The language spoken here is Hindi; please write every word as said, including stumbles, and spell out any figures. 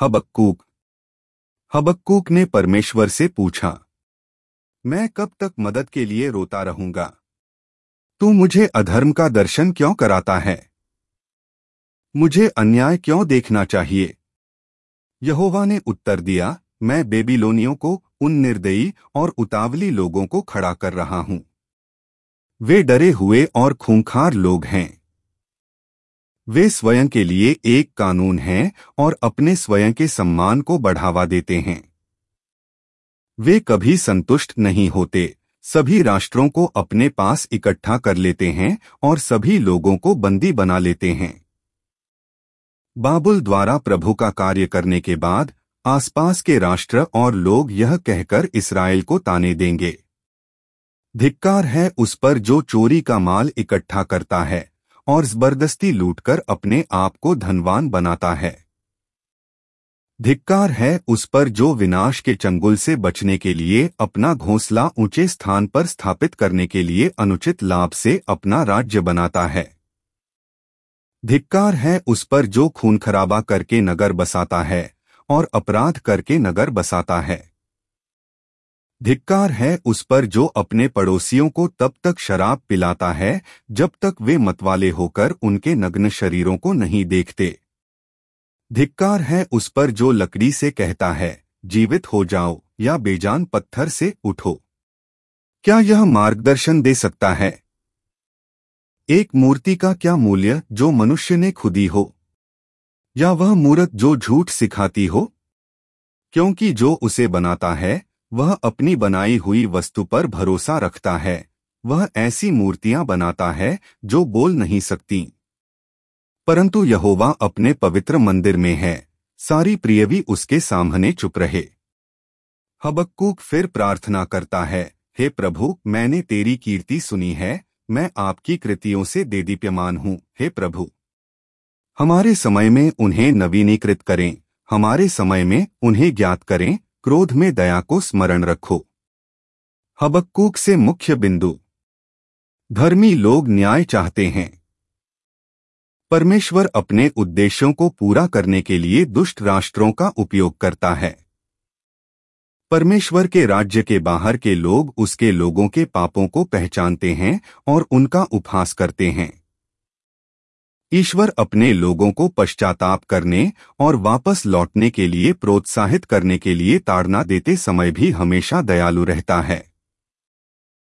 हबक्कूक हबक्कूक ने परमेश्वर से पूछा, मैं कब तक मदद के लिए रोता रहूंगा? तू मुझे अधर्म का दर्शन क्यों कराता है? मुझे अन्याय क्यों देखना चाहिए? यहोवा ने उत्तर दिया, मैं बेबीलोनियों को, उन निर्दयी और उतावली लोगों को खड़ा कर रहा हूं। वे डरे हुए और खूंखार लोग हैं। वे स्वयं के लिए एक कानून हैं और अपने स्वयं के सम्मान को बढ़ावा देते हैं। वे कभी संतुष्ट नहीं होते, सभी राष्ट्रों को अपने पास इकट्ठा कर लेते हैं और सभी लोगों को बंदी बना लेते हैं। बाबुल द्वारा प्रभु का कार्य करने के बाद आसपास के राष्ट्र और लोग यह कहकर इस्राएल को ताने देंगे, धिक्कार है उस पर जो चोरी का माल इकट्ठा करता है और जबरदस्ती लूटकर अपने आप को धनवान बनाता है। धिक्कार है उस पर जो विनाश के चंगुल से बचने के लिए अपना घोंसला ऊंचे स्थान पर स्थापित करने के लिए अनुचित लाभ से अपना राज्य बनाता है। धिक्कार है उस पर जो खून खराबा करके नगर बसाता है और अपराध करके नगर बसाता है। धिक्कार है उस पर जो अपने पड़ोसियों को तब तक शराब पिलाता है जब तक वे मतवाले होकर उनके नग्न शरीरों को नहीं देखते। धिक्कार है उस पर जो लकड़ी से कहता है, जीवित हो जाओ, या बेजान पत्थर से उठो। क्या यह मार्गदर्शन दे सकता है? एक मूर्ति का क्या मूल्य जो मनुष्य ने खुदी हो, या वह मूरत जो झूठ सिखाती हो? क्योंकि जो उसे बनाता है वह अपनी बनाई हुई वस्तु पर भरोसा रखता है। वह ऐसी मूर्तियां बनाता है जो बोल नहीं सकती। परंतु यहोवा अपने पवित्र मंदिर में है, सारी पृथ्वी उसके सामने चुप रहे। हबक्कूक फिर प्रार्थना करता है, हे प्रभु, मैंने तेरी कीर्ति सुनी है, मैं आपकी कृतियों से देदीप्यमान हूँ। हे प्रभु, हमारे समय में उन्हें नवीनीकृत करें, हमारे समय में उन्हें ज्ञात करें, क्रोध में दया को स्मरण रखो। हबक्कूक से मुख्य बिंदु। धर्मी लोग न्याय चाहते हैं। परमेश्वर अपने उद्देश्यों को पूरा करने के लिए दुष्ट राष्ट्रों का उपयोग करता है। परमेश्वर के राज्य के बाहर के लोग उसके लोगों के पापों को पहचानते हैं और उनका उपहास करते हैं। ईश्वर अपने लोगों को पश्चाताप करने और वापस लौटने के लिए प्रोत्साहित करने के लिए ताड़ना देते समय भी हमेशा दयालु रहता है।